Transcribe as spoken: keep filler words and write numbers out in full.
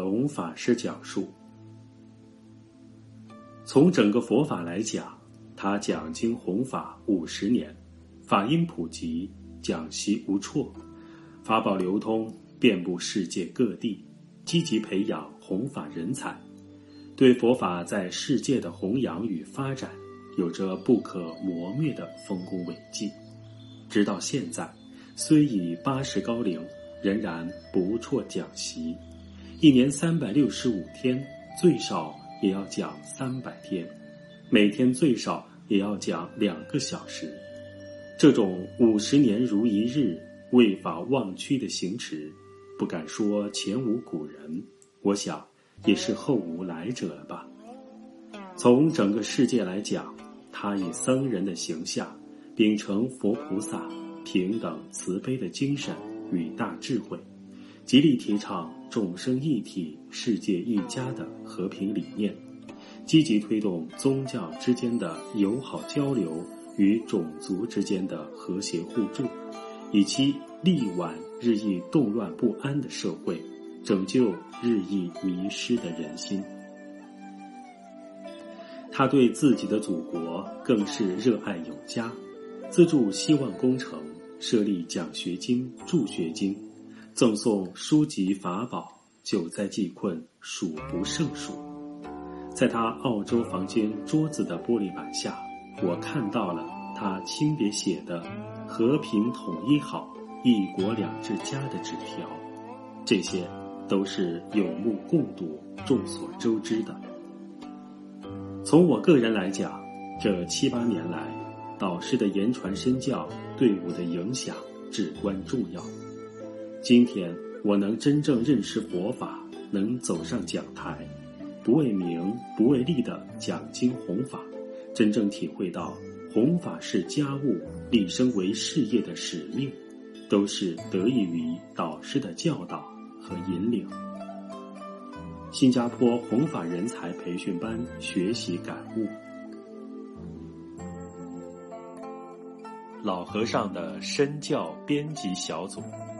龙法师讲述。从整个佛法来讲，他讲经弘法五十年，法音普及，讲习无辍，法宝流通，遍布世界各地，积极培养弘法人才，对佛法在世界的弘扬与发展有着不可磨灭的丰功伟绩。直到现在，虽已八十高龄，仍然不辍讲习，一年三百六十五天，最少也要讲三百天，每天最少也要讲两个小时。这种五十年如一日、为法忘躯的行持，不敢说前无古人，我想也是后无来者了吧。从整个世界来讲，他以僧人的形象，秉承佛菩萨平等慈悲的精神与大智慧，极力提倡众生一体、世界一家的和平理念，积极推动宗教之间的友好交流与种族之间的和谐互助，以期力挽日益动乱不安的社会，拯救日益迷失的人心。他对自己的祖国更是热爱有加，资助希望工程，设立奖学金、助学金，赠送书籍法宝，救灾济困数不胜数。在他澳洲房间桌子的玻璃板下，我看到了他亲笔写的和平统一好，一国两制家的纸条，这些都是有目共睹、众所周知的。从我个人来讲，这七八年来，导师的言传身教对我的影响至关重要。今天我能真正认识佛法，能走上讲台，不为名不为利的讲经弘法，真正体会到弘法是家务，立身为事业的使命，都是得益于导师的教导和引领。新加坡弘法人才培训班学习感悟。老和尚的身教编辑小组。